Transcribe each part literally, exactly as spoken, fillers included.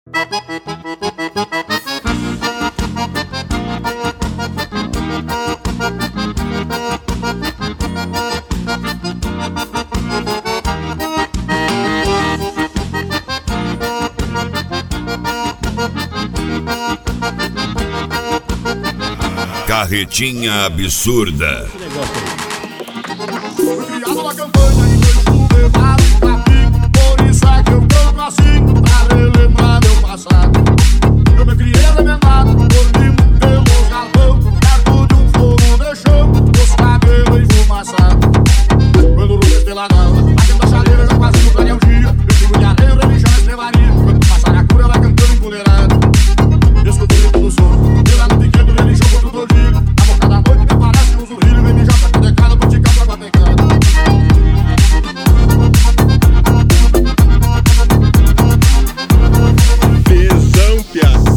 Carretinha absurda. Fui criado na campanha e foi chuveirado pra mim. Por isso é que eu canto assim, pra relembrar meu passado. Eu me criei arrebentado, dormindo pelo galpão, perto de um fogo de chão, os cabelos enfumaçados. Quando o luz pela nova, batendo a chaleira, já quase no clareio dia. Vestido de areia, religião e estrevaria. Quando passar a cura, vai cantando empoleirado. Escutei tudo som, pela no pequeno, religião contra o tordilho. A boca da noite me parece um zurrilho. Vem mijar pra pedecada, pra ticar pra guatecada. Tesão, piada.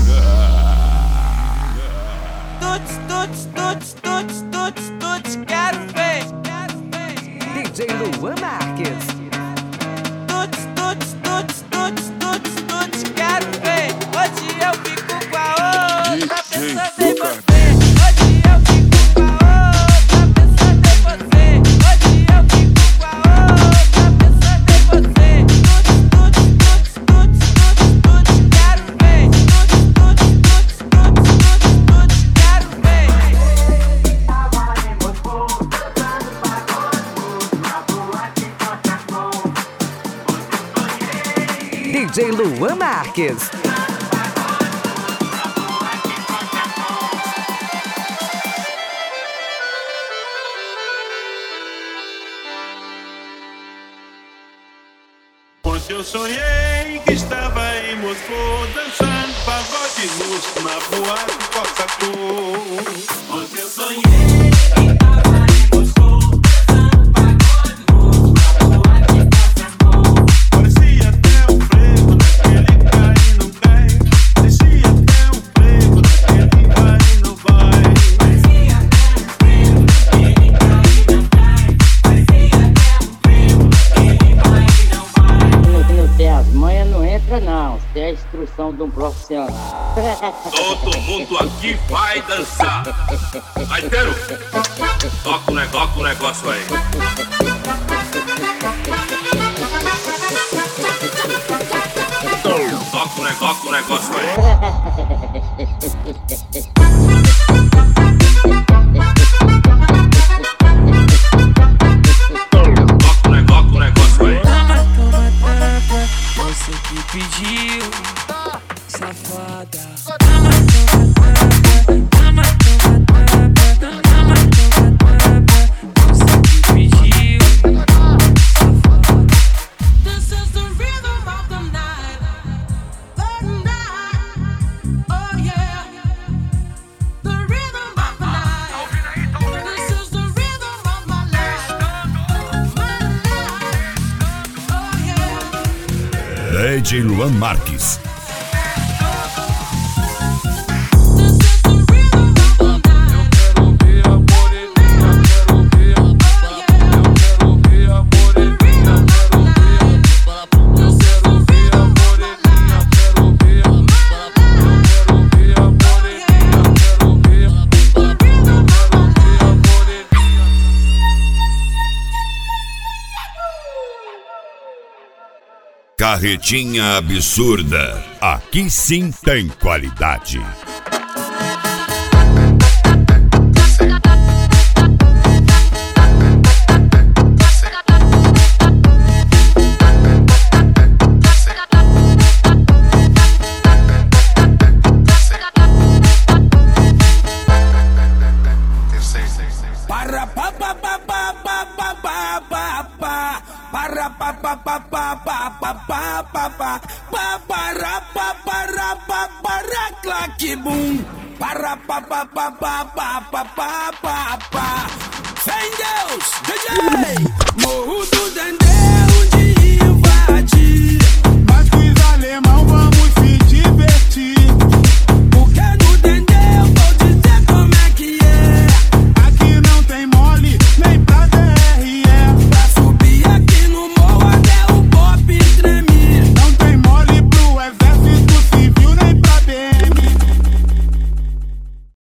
Tuts, tuts, tuts, tuts, tuts, tuts, quero ver, quero ver. D J Luan Marques. Tuts, tuts, tuts, tuts, tuts, tuts, quero ver. Hoje eu fico com a outra, pensando em você. Hoje eu fico com a outra, pensando em você. Hoje eu fico com a outra, pensando em você. Tuts, tuts, tuts, tuts, tuts, tuts, quero ver. Tuts, tuts, tuts, tuts, tuts, tuts, quero ver. D J Luan Marques. Ontem eu sonhei que estava em Moscou dançando pagode russo na boate Coca-Cola. Ontem eu sonhei que estava em Moscou dançando pagode russo na boate Coca-Cola. Parecia até um frevo naquele cai e não cai. Parecia até um frevo naquele vai e não vai. Parecia até um frevo naquele cai e não cai. Parecia até um frevo naquele vai e não vai. Não tem as manhas, não entra não. Isso é a instrução de um profissional. Todo mundo aqui vai dançar. Vai, Teru, toca o negócio, toca o negócio aí. Toca o negócio, o negócio aí. Toca o negócio, o negócio aí. Toma, toma, toma, você que pediu, safada. Toma, toma, toma, toma, toma, toma, toma, toma, você que pediu, safada. This is the rhythm of the night, the night, oh yeah. The rhythm of the night. This is the rhythm of my life, my life, oh yeah. D J Luan Marques. Carretinha absurda. Aqui sim tem qualidade. Para pa pa pa pa pa pa pa pa pa para pa pa pa pa pa pa pa pa pa pa para pa para pa para claque bum para pa pa pa pa pa pa pa pa pa. Sem Deus, D J Morro do